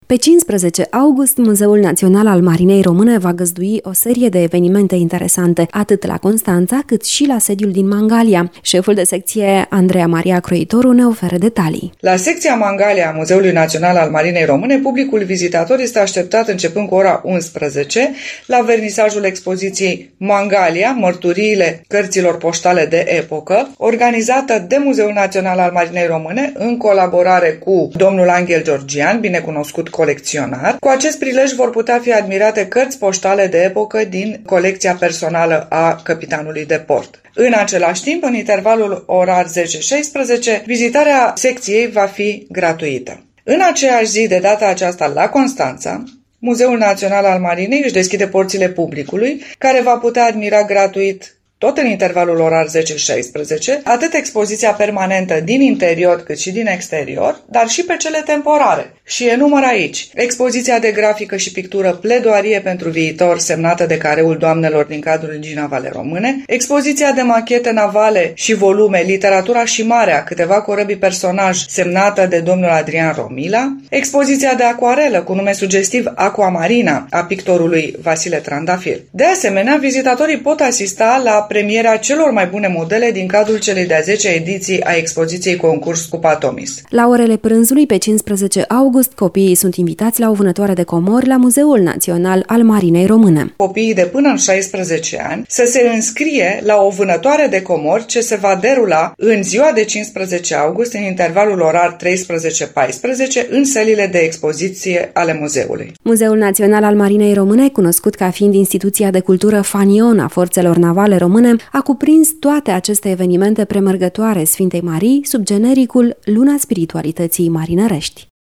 Pe 15 august, Muzeul Național al Marinei Române va găzdui o serie de evenimente interesante, atât la Constanța, cât și la sediul din Mangalia. Șeful de secție, Andreea Maria Croitoru, ne oferă detalii. La secția Mangalia a Muzeului Național al Marinei Române, publicul vizitator este așteptat începând cu ora 11 la vernisajul expoziției Mangalia, mărturiile cărților poștale de epocă, organizată de Muzeul Național al Marinei Române în colaborare cu domnul Angel Georgian, binecunoscut colecționar. Cu acest prilej vor putea fi admirate cărți poștale de epocă din colecția personală a căpitanului de port. În același timp, în intervalul orar 10-16, vizitarea secției va fi gratuită. În aceeași zi, de data aceasta la Constanța, Muzeul Național al Marinei își deschide porțile publicului, care va putea admira gratuit, tot în intervalul orar 10-16, atât expoziția permanentă din interior cât și din exterior, dar și pe cele temporare. Și enumăr aici expoziția de grafică și pictură Pledoarie pentru viitor, semnată de Careul Doamnelor din cadrul Regii Navale Române, expoziția de machete navale și volume Literatura și Marea, câteva corăbii personaj, semnată de domnul Adrian Romila, expoziția de acuarelă cu nume sugestiv Aquamarina a pictorului Vasile Trandafir. De asemenea, vizitatorii pot asista la premiera celor mai bune modele din cadrul celei de-a 10-a ediții a expoziției concurs Cupa Tomis. La orele prânzului, pe 15 august, copiii sunt invitați la o vânătoare de comori la Muzeul Național al Marinei Române. Copiii de până în 16 ani să se înscrie la o vânătoare de comori ce se va derula în ziua de 15 august, în intervalul orar 13-14, în sălile de expoziție ale muzeului. Muzeul Național al Marinei Române, cunoscut ca fiind instituția de cultură fanion a forțelor navale române, a cuprins toate aceste evenimente premergătoare Sfintei Marii sub genericul Luna Spiritualității Marinărești.